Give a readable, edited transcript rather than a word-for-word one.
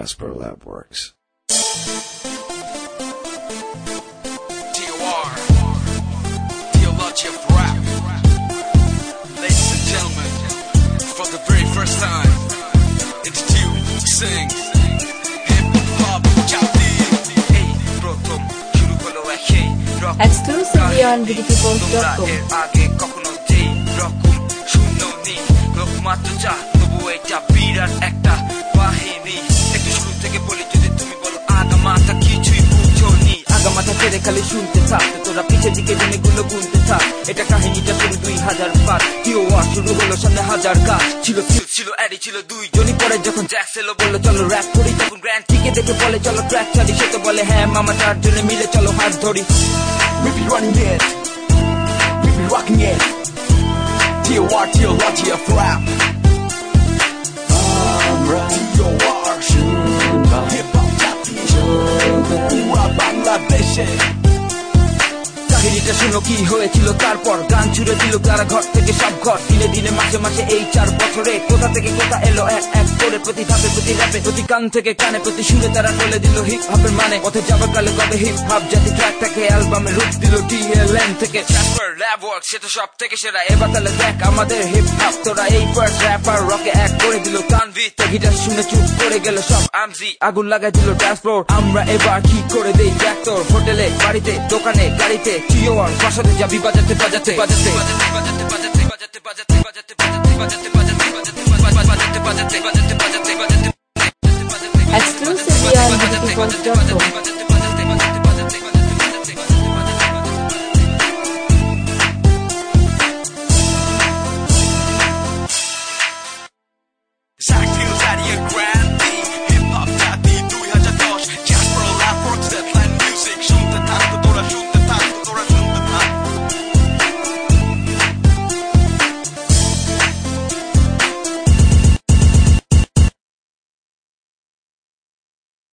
Jasper Labworks. TOR, Theology of Rap. Ladies and gentlemen, for the very first time, it's due to sing hip-hop chapti. Hey, prothom shuru holo ekei rock. Exclusively on VDPpost.com. Age kokhono jei rokom shunno nei lokmatro ja tobu eta birat ekta bahini. Ekটু শুরু থেকে বলি যদি তুমি বলো আগামাতা কিছুই বুঝো নি আগামাতা ফেরে খালি শুনতে থাক তোরা পিছের দিকে জেনেগুলো গুনতে থাক এটা কাহিনীটা শুরু 2000 পার TOR শুরু হলো সামনে হাজার কাজ ছিল এডি ছিল দুইজনই পরে যখন জ্যাক্সেলো বললো চলো র‍্যাপ করি তখন গ্র্যান্ড টিকে দেখে বলে চলো ট্র্যাক চালি সে তো বলে হ্যাঁ মামা চারজনে মিলে চলো হাত ধরি We be running it, we be rocking it. TOR, Theology of Rap. TOR, hip-hop chapti. Pura Bangladesh. কাহিনীটা শুনো কি হয়েছিল তারপর গান ছুড়ে দিল তারা ঘর থেকে সব ঘর দিনে দিনে মাসে মাসে এই 4 বছরে কোথা থেকে কোথা এলো এক এক করে প্রতি ধাপে প্রতি র্যাপে প্রতি কান থেকে কানে প্রতি সুরে তারা বলে দিল হিপ হপের মানে পথে যাবার কালে কবে হিপ হপ জাতি ট্র্যাক থেকে অ্যালবামে রূপ দিল TLM থেকে Jasper Labworks সেটা সব থেকে সেরা এবার তাহলে দেখ আমাদের হিপ হপ তোরা এই ফার্স্ট র্যাপার রকে এক করে দিল তানভি গিটার শুনে চুপ করে গেল সব আমজি আগুন লাগাই দিল ড্যান্স ফ্লোর আমরা এবার কি করে দেই দেখ তোর হোটেলে বাড়িতে দোকানে গাড়িতে TOR বাসাতে যাবি বাজাতে বাজাতে বাজাতে বাজাতে বাজাতে বাজাতে বাজাতে বাজাতে বাজাতে বাজাতে বাজাতে বাজাতে বাজাতে বাজাতে Exclusively on VDPpost.com.